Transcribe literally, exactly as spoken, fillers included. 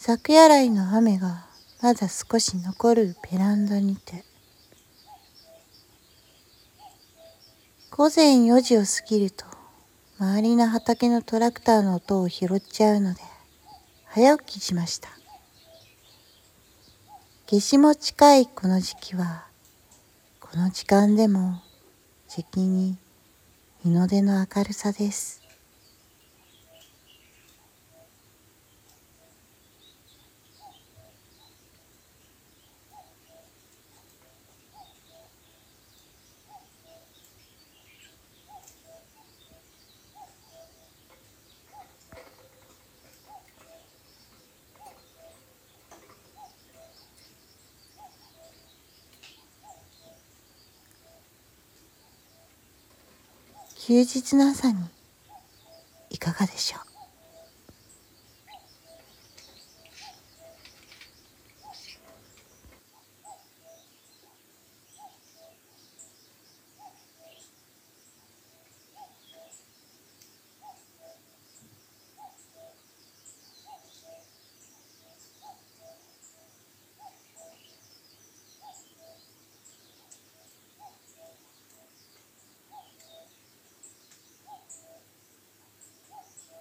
昨夜来の雨がまだ少し残るベランダにて、午前よじを過ぎると周りの畑のトラクターの音を拾っちゃうので早起きしました。夏至も近いこの時期は、この時間でもじきに日の出の明るさです。休日の朝にいかがでしょう。